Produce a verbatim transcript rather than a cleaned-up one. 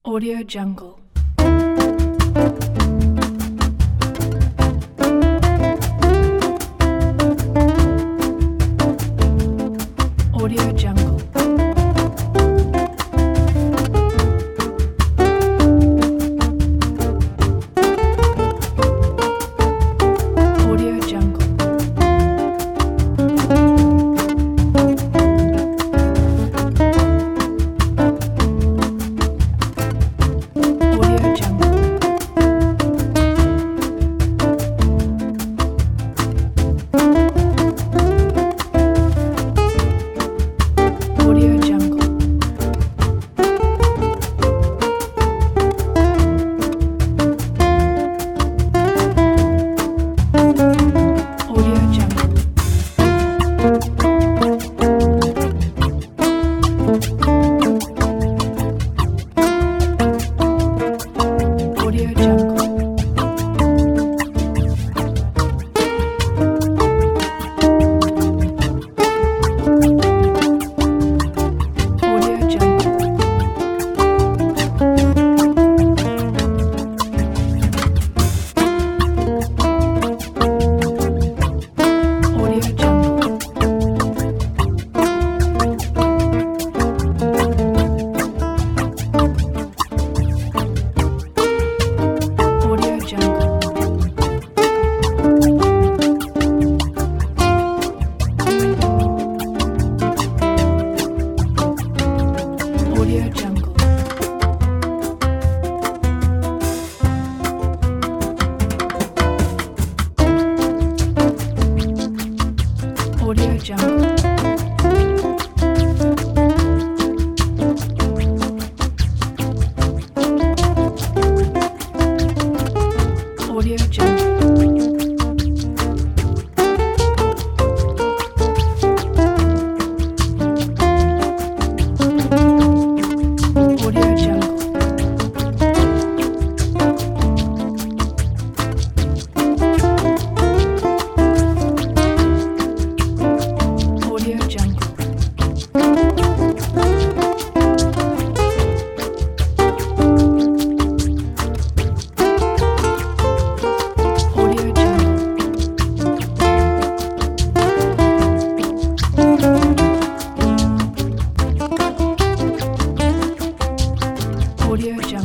Audio Jungle. Audio Jungle. Audio Jungle. Audio Jungle. Audio Jungle. Audio Jungle. Audio Jungle. Audio Jungle. Audio Jungle. Audio Jungle. Audio Jungle. Audio Jungle. Audio Jungle. Audio Jungle. Audio Jungle. Audio Jungle. Audio Jungle.